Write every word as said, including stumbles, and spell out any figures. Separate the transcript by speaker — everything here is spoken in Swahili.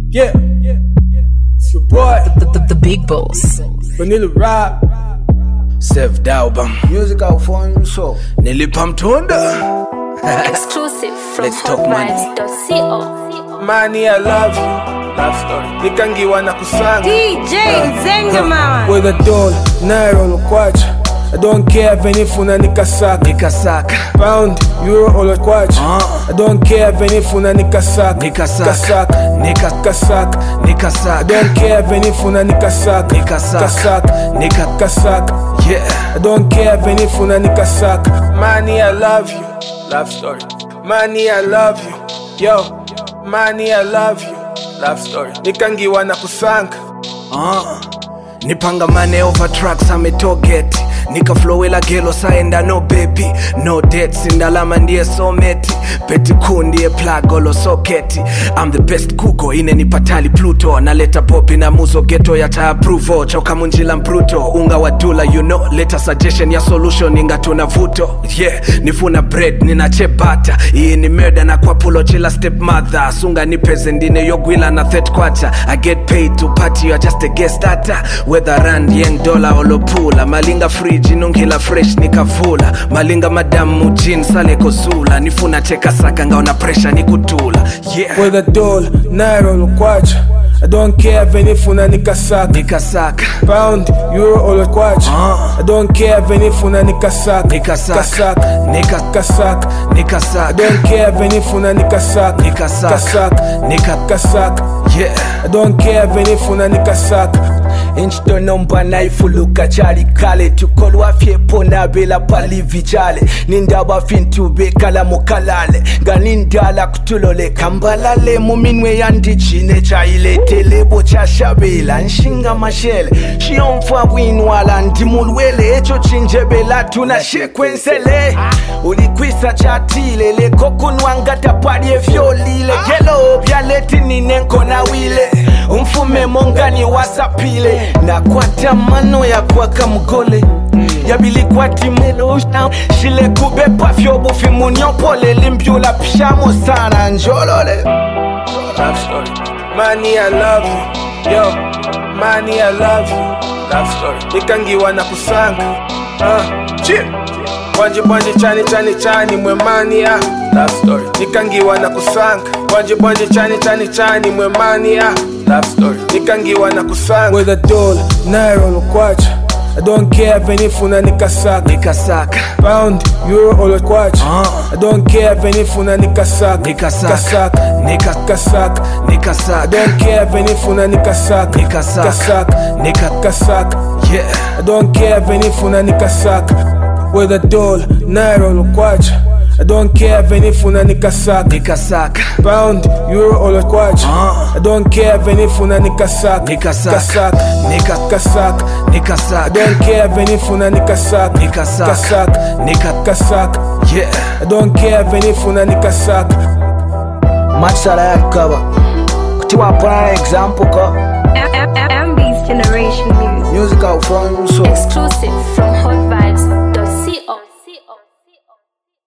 Speaker 1: Yeah, it's your boy,
Speaker 2: The, the, the big boss.
Speaker 1: Vanilla Rap,
Speaker 3: Sef Daubam,
Speaker 4: Music out phone so
Speaker 3: Nilipa Mtunda.
Speaker 2: Exclusive from
Speaker 3: Let's talk money.
Speaker 2: hot vibes dot co.
Speaker 1: Money I love you, love story nikangiwa na kusanga
Speaker 5: D J Zenga mama.
Speaker 1: with a doll, naira olokwacha. I don't care if any funa nikasaka
Speaker 3: Nikasaka,
Speaker 1: pound, euro olokwacha.
Speaker 3: uh.
Speaker 1: I don't care if any funa nikasaka
Speaker 3: Nikasaka, nika,
Speaker 1: kasaka. I
Speaker 3: Nikasaka,
Speaker 1: don't care if any funa nikasaka
Speaker 3: Nikasaka.
Speaker 1: kasaka
Speaker 3: Nika,
Speaker 1: kasaka.
Speaker 3: yeah.
Speaker 1: I don't care if any funa nikasaka. Money I love you, love story. Money I love you, yo. Money I love you, love story nikangiwa na kusanga.
Speaker 3: Uh. Nipanga money over tracks ametogeti nikaflowela gelo saenda no baby no debts indalama ndiye someti peti kuu ndiye plug olo soketi. I'm the best kuko inenipatali Pluto naleta popi na muzo geto yata approval choka munjila mbruto unga wadula you know leta suggestion ya solution ingatuna vuto yeah nifuna bread nina chebata hii ni murder na kwa pulo chila stepmother sunga nipeze ndine yogwila na third quarter I get paid to party you are just a guest starter whether rand yen dollar olopula malinga fridge inungila fresh nikavula malinga madamu jin sale kozula nifuna cheka saka ngaona pressure nikutula yeah
Speaker 1: With a doll, naira olokwacha. I don't care if any funa nikasaka
Speaker 3: nikasaka
Speaker 1: pound, euro olokwacha.
Speaker 3: uh.
Speaker 1: I don't care if any funa nikasaka
Speaker 3: Nikasaka, nika,
Speaker 1: kasaka. I
Speaker 3: nikasaka
Speaker 1: don't care if any funa nikasaka
Speaker 3: Nikasaka, nika,
Speaker 1: kasaka.
Speaker 3: yeah
Speaker 1: I don't care if any funa nikasaka.
Speaker 4: Inchito nomba naifuluka chali kale tukolwa fyepo nabela pali vichale nindaba fintu bekala mukalale ganindala kutulole kambalale muminwe yandichine chailete lebo chashabela nshinga mashele shiyomfa bwinwala ndimulwele echo chinjebela tuna shekwensele ulikwisa chatile lekokunwangata pali efyolile gelo byaleti ninenkona wile umfume mongani wasapile na kwata mano ya kwaka mgole yabili kwati melo shile kubepa fyobu fimunyopole limbyula pishamo sana njolole.
Speaker 1: Love story. Money I love you, yo. Money I love you, love story nikangiwa na kusanga. Uh, chip. Bwanje bwanje chani chani chani mwe money ah, love story nikangiwa na kusanga. Bwanje bwanje chani chani chani mwe money ah, love story nikangiwa na kusanga. With a doll, naira olokwacha. I don't care if any funa nikasaka
Speaker 3: Nikasaka,
Speaker 1: pound, euro olokwacha.
Speaker 3: uh.
Speaker 1: I don't care if any funa nikasaka
Speaker 3: Nikasaka, nika,
Speaker 1: kasaka. I
Speaker 3: nikasaka
Speaker 1: don't care if any funa nikasaka
Speaker 3: Nikasaka, nika,
Speaker 1: kasaka.
Speaker 3: yeah
Speaker 1: I don't care if any funa nikasaka. With a doll, naira olokwacha. I don't care if any funa nikasaka
Speaker 3: Nikasaka,
Speaker 1: pound, euro olokwacha.
Speaker 3: uh.
Speaker 1: I don't care if any funa nikasaka
Speaker 3: Nikasaka, nika,
Speaker 1: kasaka. I
Speaker 3: nikasaka
Speaker 1: don't care if any funa nikasaka
Speaker 3: Nikasaka, nika,
Speaker 1: kasaka.
Speaker 3: yeah
Speaker 1: I don't care if any funa nikasaka.
Speaker 4: Matsala yakaba kutiwa pana example ko
Speaker 5: M B's Generation Music.
Speaker 4: music out phone so
Speaker 2: Exclusive from hot